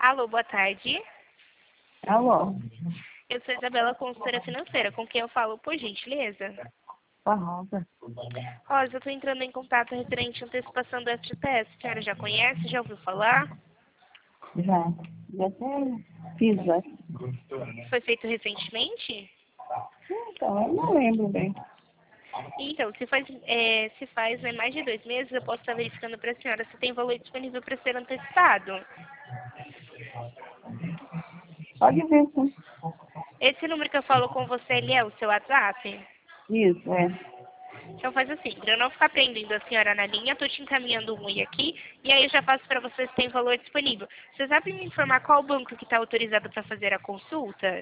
Alô, boa tarde. Alô, Eu sou Isabela, consultora financeira, com quem eu falo, por gentileza. com a Rosa. Rosa, eu estou entrando em contato referente à antecipação do FGTS. A senhora já conhece? Já ouviu falar? Já até fiz, já. Foi feito recentemente? Então, eu não lembro bem. Então, se faz mais de 2 meses, eu posso estar verificando para a senhora se tem valor disponível para ser antecipado. Pode ver, sim. Esse número que eu falo com você, ele é o seu WhatsApp? Isso, é. Então faz assim, para eu não ficar prendendo a senhora na linha, estou te encaminhando um aqui, e aí eu já passo para você se tem valor disponível. Você sabe me informar qual banco que está autorizado para fazer a consulta?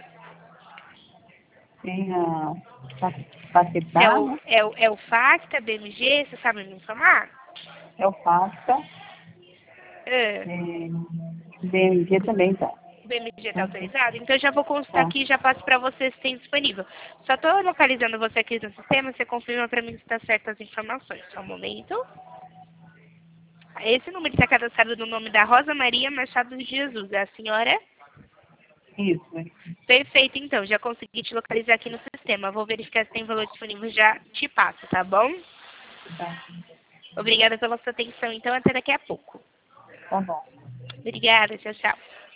Tem a Se é Paquetá, o, né? é o, é o FACTA, BMG, você sabe me informar? É o Pasta. Ah, BMG também tá. o BMG está Uhum. autorizado? Então eu já vou consultar Tá, aqui e já passo para você se tem disponível. Só estou localizando você aqui no sistema, você confirma para mim se está certo as informações. Só um momento. Esse número está cadastrado no nome da Rosa Maria Machado de Jesus. É a senhora? isso, é. Perfeito, então. Já consegui te localizar aqui no sistema. Vou verificar se tem valor disponível, já te passo, tá bom? Tá, Obrigada pela sua atenção, então. Até daqui a pouco. tá bom. Obrigada. Tchau, tchau.